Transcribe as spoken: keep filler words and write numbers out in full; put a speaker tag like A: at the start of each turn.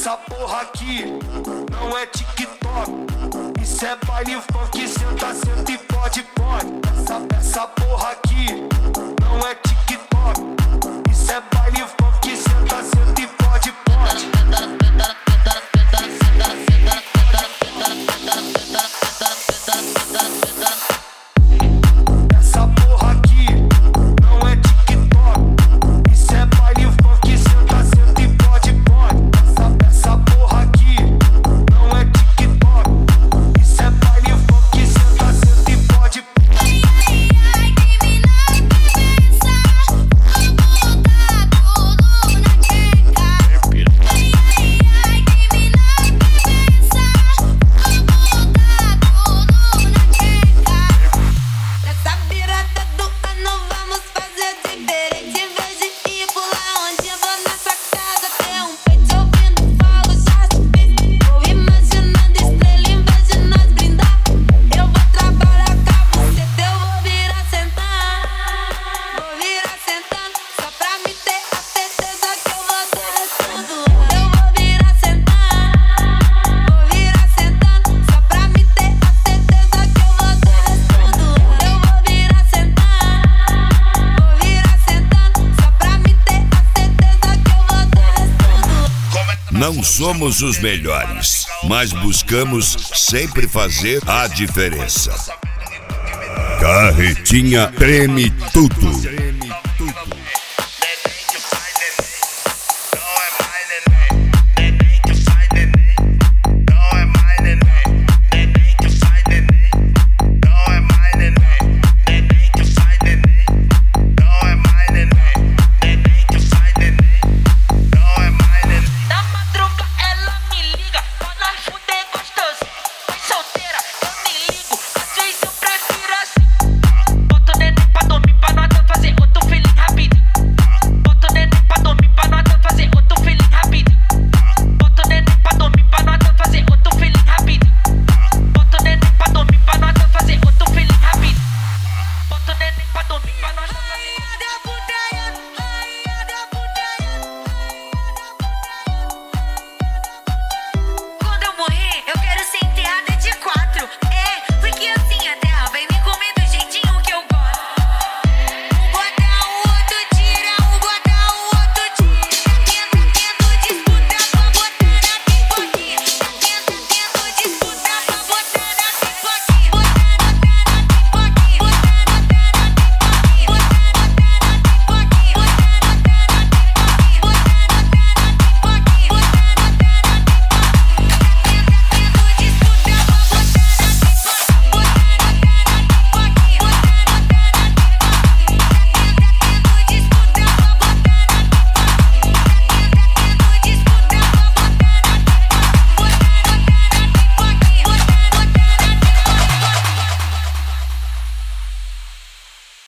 A: Essa porra aqui não é TikTok, isso é baile funk, senta, senta e pode, pode. Essa, essa porra aqui não é TikTok, isso é baile funk, senta, senta e pode, pode. Essa porra aqui não é TikTok, isso é baile funk, senta, senta e pode, pode. Essa, essa porra aqui não é TikTok, isso é baile funk, senta, senta e pode.
B: Não somos os melhores, mas buscamos sempre fazer a diferença. Carretinha treme tudo.